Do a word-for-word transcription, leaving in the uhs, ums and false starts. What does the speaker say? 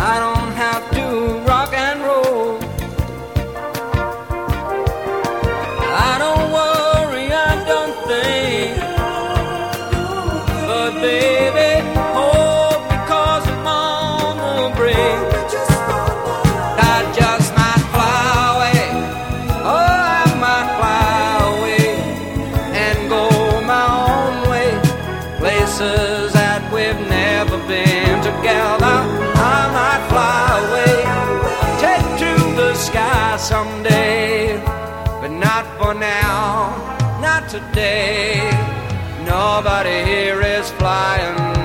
I don't have to rock and roll. I don't worry, I don't think. But baby, oh, because I'm on the brink, I just might fly away. Oh, I might fly away and go my own way, places that we've never been together. I might fly away, take to the sky someday, but not for now, not today. Nobody here is flying